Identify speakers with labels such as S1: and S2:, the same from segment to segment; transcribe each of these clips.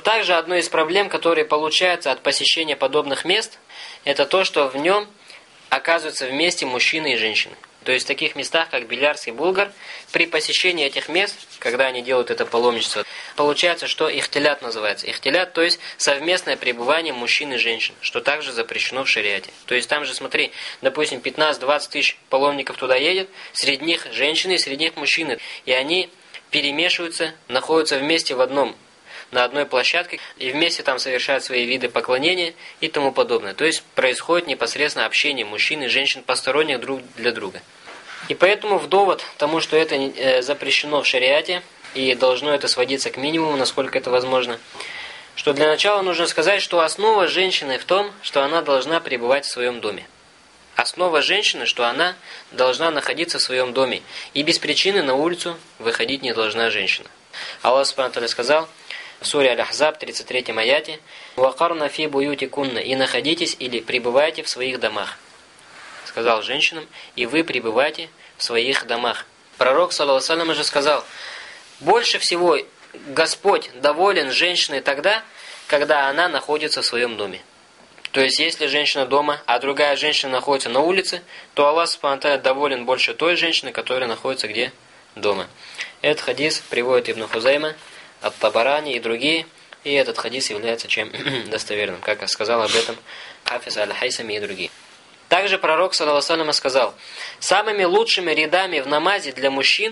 S1: также одной из проблем, которые получаются от посещения подобных мест, это то, что в нем оказываются вместе мужчины и женщины. То есть в таких местах, как Белярс и Булгар, при посещении этих мест, когда они делают это паломничество, получается, что ихтилят называется. Ихтилят, то есть совместное пребывание мужчин и женщин, что также запрещено в шариате. То есть там же, смотри, допустим, 15-20 тысяч паломников туда едет, среди них женщины и среди них мужчины. И они перемешиваются, находятся вместе на одной площадке, и вместе там совершают свои виды поклонения и тому подобное. То есть происходит непосредственно общение мужчин и женщин, посторонних друг для друга. И поэтому в довод тому, что это запрещено в шариате, и должно это сводиться к минимуму, насколько это возможно, что для начала нужно сказать, что основа женщины в том, что она должна пребывать в своем доме. Основа женщины, что она должна находиться в своем доме, и без причины на улицу выходить не должна женщина. Аллах Субхану ва Тааля сказал в суре Аль-Ахзаб, 33-м аяте: «Вакарна фи буютикунна» и находитесь или пребывайте в своих домах. Сказал женщинам: и вы пребывайте в своих домах. Пророк, саллаллаху алейхи ва саллям, же сказал: больше всего Господь доволен женщиной тогда, когда она находится в своем доме. То есть, если женщина дома, а другая женщина находится на улице, то Аллах Субхану ва Тааля доволен больше той женщины, которая находится где? Дома. Этот хадис приводит Ибн Хузайма, Ат-Табарани и другие, и этот хадис является чем достоверным, как сказал об этом Хафиз Аль-Хайсами и другие. Также пророк, саллаллаху алейхи ва саллям, сказал: самыми лучшими рядами в намазе для мужчин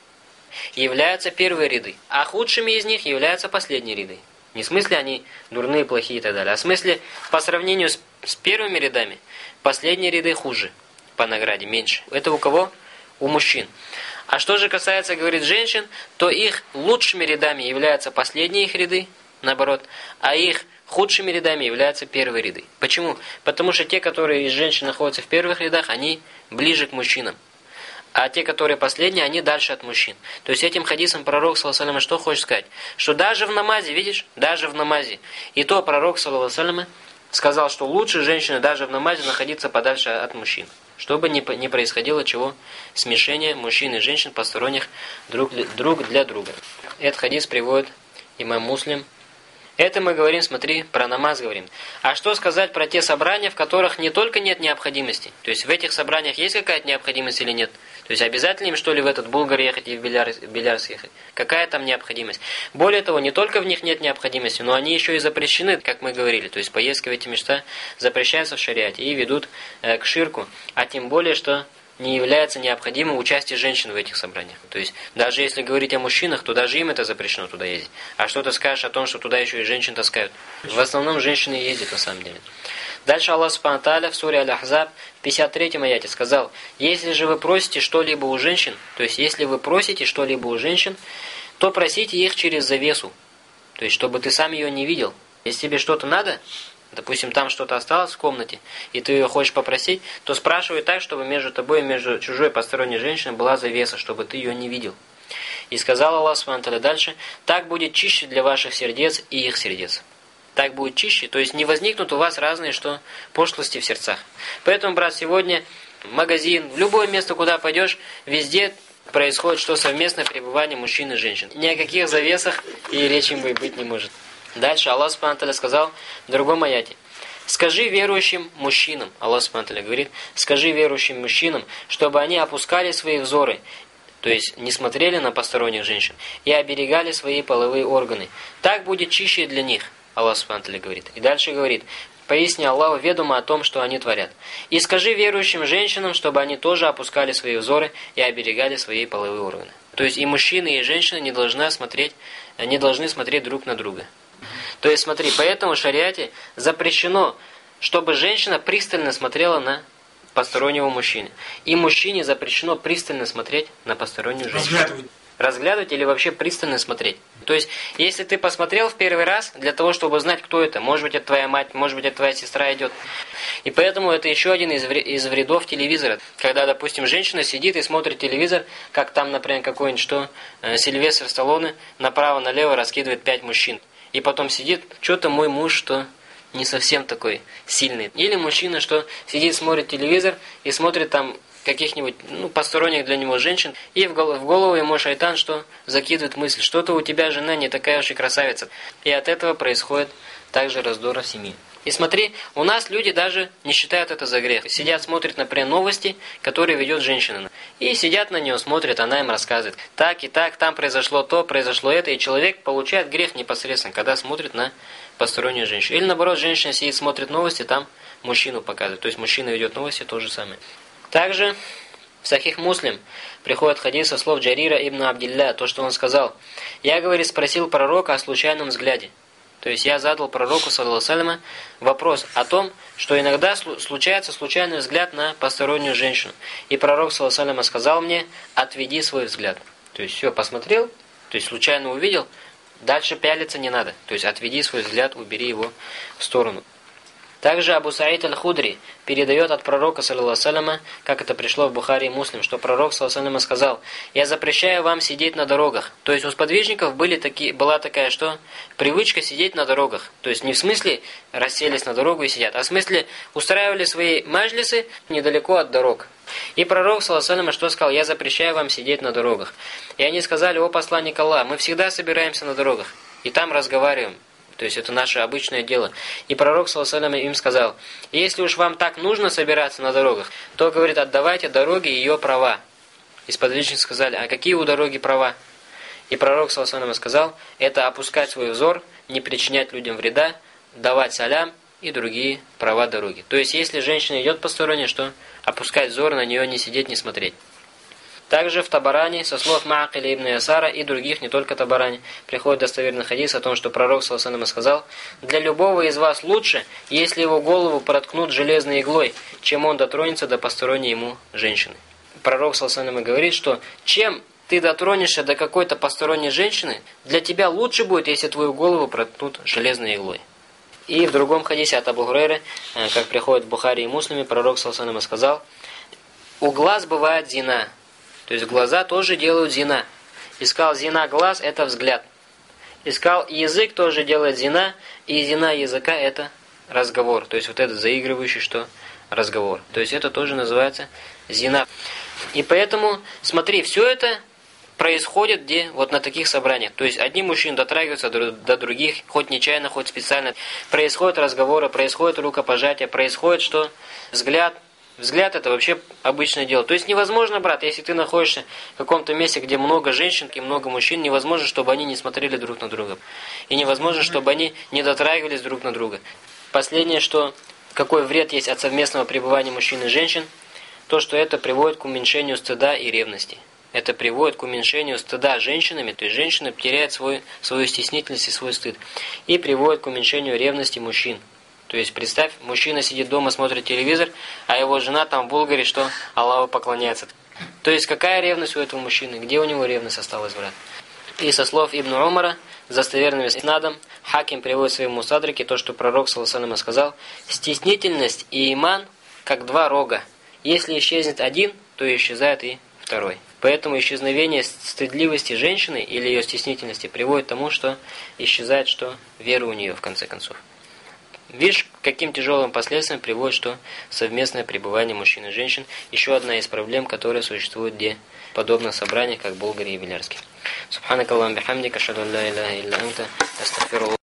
S1: являются первые ряды, а худшими из них являются последние ряды. Не в смысле они дурные, плохие и так далее, а в смысле по сравнению с первыми рядами последние ряды хуже по награде, меньше. Это у кого? У мужчин. А что же касается, говорит, женщин, то их лучшими рядами являются последние их ряды, наоборот, а их худшими рядами являются первые ряды. Почему? Потому что те, которые из женщин находятся в первых рядах, они ближе к мужчинам. А те, которые последние, они дальше от мужчин. То есть этим хадисом пророк, саллаллаху алейхи ва саллям, что хочет сказать? Что даже в намазе, видишь, даже в намазе, и то пророк, саллаллаху алейхи ва саллям, сказал, что лучше женщине даже в намазе находиться подальше от мужчин. Чтобы не происходило чего? Смешение мужчин и женщин, посторонних друг для друга. Этот хадис приводит имам Муслим. Это мы говорим, смотри, про намаз говорим. А что сказать про те собрания, в которых не только нет необходимости? То есть в этих собраниях есть какая-то необходимость или нет? То есть обязательно им, что ли, в этот Булгар ехать и в Белярс ехать? Какая там необходимость? Более того, не только в них нет необходимости, но они еще и запрещены, как мы говорили. То есть поездки в эти места запрещаются в шариате и ведут к ширку. А тем более, что не является необходимым участие женщин в этих собраниях. То есть, даже если говорить о мужчинах, то даже им это запрещено туда ездить. А что ты скажешь о том, что туда еще и женщин таскают? В основном женщины ездят на самом деле. Дальше Аллах Субхану ва Тааля в суре Аль-Ахзаб, в 53-м аяте сказал: если же вы просите что-либо у женщин, то есть, если вы просите что-либо у женщин, то просите их через завесу. То есть, чтобы ты сам ее не видел. Если тебе что-то надо, допустим, там что-то осталось в комнате, и ты ее хочешь попросить, то спрашивай так, чтобы между тобой и между чужой посторонней женщиной была завеса, чтобы ты ее не видел. И сказал Аллах Субхану ва Тааля дальше: так будет чище для ваших сердец и их сердец. Так будет чище, то есть не возникнут у вас разные пошлости в сердцах. Поэтому, брат, сегодня в магазин, в любое место, куда пойдешь, везде происходит совместное пребывание мужчин и женщин. Ни о каких завесах и речи быть не может. Дальше Аллах Субхану ва Тааля сказал в другом аяте: скажи верующим мужчинам, Аллах Субхану ва Тааля говорит, скажи верующим мужчинам, чтобы они опускали свои взоры, то есть не смотрели на посторонних женщин, и оберегали свои половые органы. Так будет чище для них, Аллах Субхану ва Тааля говорит. И дальше говорит: поясни Аллаху ведомо о том, что они творят. И скажи верующим женщинам, чтобы они тоже опускали свои взоры и оберегали свои половые органы. То есть и мужчины, и женщины не должны смотреть друг на друга. То есть смотри, поэтому в шариате запрещено, чтобы женщина пристально смотрела на постороннего мужчины. И мужчине запрещено пристально смотреть на постороннюю женщину. Разглядывать или вообще пристально смотреть. То есть, если ты посмотрел в первый раз, для того, чтобы знать, кто это, может быть, это твоя мать, может быть, это твоя сестра идет. И поэтому это еще один из вредов телевизора. Когда, допустим, женщина сидит и смотрит телевизор, как там, например, какой-нибудь Сильвестр Сталлоне направо-налево раскидывает 5 мужчин. И потом сидит: что-то мой муж не совсем такой сильный. Или мужчина, что сидит, смотрит телевизор и смотрит там каких-нибудь посторонних для него женщин, и в голову ему шайтан что закидывает мысль, что-то у тебя жена не такая уж и красавица. И от этого происходит также раздор в семье. И смотри, у нас люди даже не считают это за грех. Сидят, смотрят, например, новости, которые ведет женщина. И сидят на нее, смотрят, она им рассказывает. Так и так, там произошло то, произошло это. И человек получает грех непосредственно, когда смотрит на постороннюю женщину. Или наоборот, женщина сидит, смотрит новости, там мужчину показывает. То есть мужчина ведет новости, то же самое. Также в Сахих Муслим приходит хадис со слов Джарира ибн Абдилля, то, что он сказал. Я, говорит, спросил пророка о случайном взгляде. То есть я задал пророку, саллаллаху алейхи ва саллям, вопрос о том, что иногда случается случайный взгляд на постороннюю женщину. И пророк, саллаллаху алейхи ва саллям, сказал мне: отведи свой взгляд. То есть все, посмотрел, то есть случайно увидел, дальше пялиться не надо. То есть отведи свой взгляд, убери его в сторону. Также Абу Саид аль-Худри передает от пророка, саллаллаху алейхи ва салям, как это пришло в Бухари и Муслим, что пророк, саллаллаху алейхи ва салям, сказал: «Я запрещаю вам сидеть на дорогах». То есть у сподвижников была такая что? Привычка сидеть на дорогах. То есть не в смысле расселись на дорогу и сидят, а в смысле устраивали свои маджлисы недалеко от дорог. И пророк, саллаллаху алейхи ва салям, что сказал: «Я запрещаю вам сидеть на дорогах». И они сказали: «О посланник Аллаха, мы всегда собираемся на дорогах и там разговариваем». То есть это наше обычное дело. И пророк, саллаллаху алейхи ва салям, им сказал: если уж вам так нужно собираться на дорогах, то, говорит, отдавайте дороге ее права. И сподвижники сказали: а какие у дороги права? И пророк, саллаллаху алейхи ва салям, сказал: это опускать свой взор, не причинять людям вреда, давать салям и другие права дороги. То есть если женщина идет посторонняя, что опускать взор, на нее не сидеть, не смотреть. Также в Табарани, со слов Ма'акиля ибн Ясара и других, не только Табарани, приходит достоверный хадис о том, что пророк, саллаллаху алейхи ва салям, сказал: «Для любого из вас лучше, если его голову проткнут железной иглой, чем он дотронется до посторонней ему женщины». Пророк, саллаллаху алейхи ва салям, говорит, что чем ты дотронешься до какой-то посторонней женщины, для тебя лучше будет, если твою голову проткнут железной иглой. И в другом хадисе от Абу Хурайры, как приходит в Бухари и Муслиме, пророк, саллаллаху алейхи ва салям, сказал: «У глаз бывает зина». То есть глаза тоже делают зина. Искал зина глаз – это взгляд. Искал язык тоже делает зина, и зина языка – это разговор. То есть вот этот заигрывающий что? Разговор. То есть это тоже называется зина. И поэтому, смотри, все это происходит где? Вот на таких собраниях. То есть одни мужчины дотрагиваются до других, хоть нечаянно, хоть специально. Происходят разговоры, происходит рукопожатие, происходит что? Взгляд. Взгляд – это вообще обычное дело. То есть невозможно, брат, если ты находишься в каком-то месте, где много женщин и много мужчин, невозможно, чтобы они не смотрели друг на друга. И невозможно, чтобы они не дотрагивались друг на друга. Последнее, что какой вред есть от совместного пребывания мужчин и женщин, то, что это приводит к уменьшению стыда и ревности. Это приводит к уменьшению стыда женщинами, то есть женщина теряет свою стеснительность и свой стыд. И приводит к уменьшению ревности мужчин. То есть, представь, мужчина сидит дома, смотрит телевизор, а его жена там в Булгаре, что Аллаху поклоняется. То есть, какая ревность у этого мужчины? Где у него ревность осталась, брат? И со слов Ибн Умара, с достоверным иснадом, Хаким приводит в своем мусадрике то, что пророк, саллаллаху алейхи ва салям, сказал: «Стеснительность и иман, как два рога. Если исчезнет один, то исчезает и второй». Поэтому исчезновение стыдливости женщины или ее стеснительности приводит к тому, что исчезает что? Вера у нее, в конце концов. Видишь, каким тяжелым последствиям приводит что совместное пребывание мужчин и женщин. Еще одна из проблем, которая существует где подобных собраниях, как в Болгарии и Белярске. Субханакаллахумма бихамдика, ашхаду ан ла иляха илля анта, астагфируллах.